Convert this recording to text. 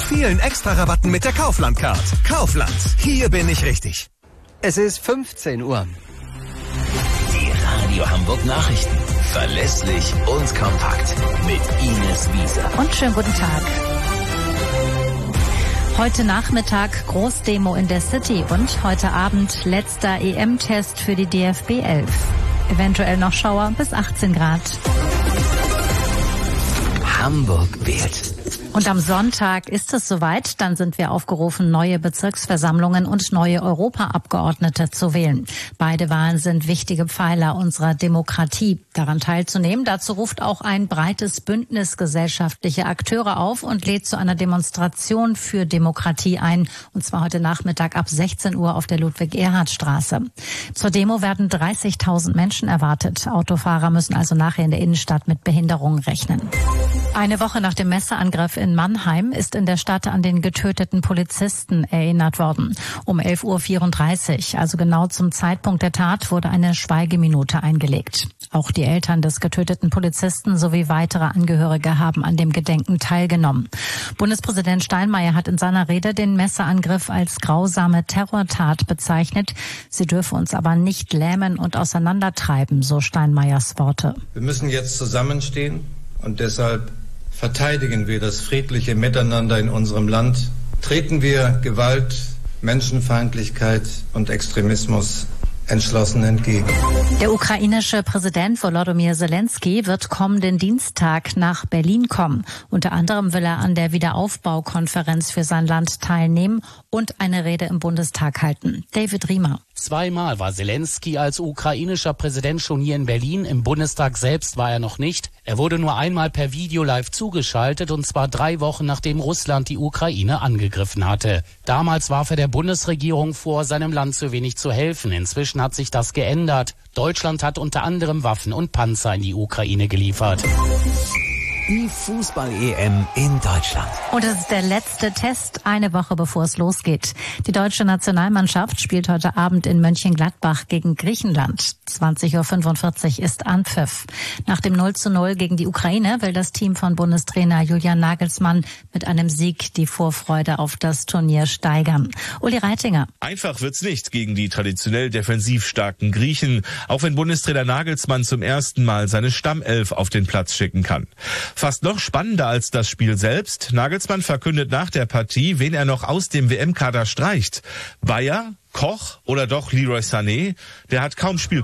vielen Extra-Rabatten mit der Kaufland-Card. Kaufland, hier bin ich richtig. Es ist 15 Uhr. Die Radio Hamburg Nachrichten. Verlässlich und kompakt. Mit Ines Wieser. Und schönen guten Tag. Heute Nachmittag Großdemo in der City und heute Abend letzter EM-Test für die DFB 11. Eventuell noch Schauer bis 18 Grad. Hamburg wählt. Und am Sonntag ist es soweit, dann sind wir aufgerufen, neue Bezirksversammlungen und neue Europaabgeordnete zu wählen. Beide Wahlen sind wichtige Pfeiler unserer Demokratie. Daran teilzunehmen, dazu ruft auch ein breites Bündnis gesellschaftlicher Akteure auf und lädt zu einer Demonstration für Demokratie ein, und zwar heute Nachmittag ab 16 Uhr auf der Ludwig-Erhard-Straße. Zur Demo werden 30.000 Menschen erwartet. Autofahrer müssen also nachher in der Innenstadt mit Behinderungen rechnen. Eine Woche nach dem Messerangriff in Mannheim ist in der Stadt an den getöteten Polizisten erinnert worden. Um 11:34 Uhr, also genau zum Zeitpunkt der Tat, wurde eine Schweigeminute eingelegt. Auch die Eltern des getöteten Polizisten sowie weitere Angehörige haben an dem Gedenken teilgenommen. Bundespräsident Steinmeier hat in seiner Rede den Messerangriff als grausame Terrortat bezeichnet. Sie dürfe uns aber nicht lähmen und auseinandertreiben, so Steinmeiers Worte. Wir müssen jetzt zusammenstehen und deshalb verteidigen wir das friedliche Miteinander in unserem Land. Treten wir Gewalt, Menschenfeindlichkeit und Extremismus entschlossen entgegen. Der ukrainische Präsident Volodymyr Zelensky wird kommenden Dienstag nach Berlin kommen. Unter anderem will er an der Wiederaufbaukonferenz für sein Land teilnehmen und eine Rede im Bundestag halten. David Riemer. Zweimal war Zelensky als ukrainischer Präsident schon hier in Berlin. Im Bundestag selbst war er noch nicht. Er wurde nur einmal per Video live zugeschaltet, und zwar 3 Wochen nachdem Russland die Ukraine angegriffen hatte. Damals warf er der Bundesregierung vor, seinem Land zu wenig zu helfen. Inzwischen hat sich das geändert. Deutschland hat unter anderem Waffen und Panzer in die Ukraine geliefert. Die Fußball-EM in Deutschland. Und es ist der letzte Test, eine Woche bevor es losgeht. Die deutsche Nationalmannschaft spielt heute Abend in Mönchengladbach gegen Griechenland. 20:45 Uhr ist Anpfiff. Nach dem 0:0 gegen die Ukraine will das Team von Bundestrainer Julian Nagelsmann mit einem Sieg die Vorfreude auf das Turnier steigern. Uli Reitinger. Einfach wird's nicht gegen die traditionell defensiv starken Griechen, auch wenn Bundestrainer Nagelsmann zum ersten Mal seine Stammelf auf den Platz schicken kann. Fast noch spannender als das Spiel selbst: Nagelsmann verkündet nach der Partie, wen er noch aus dem WM-Kader streicht. Bayer, Koch oder doch Leroy Sané? Der hat kaum Spiel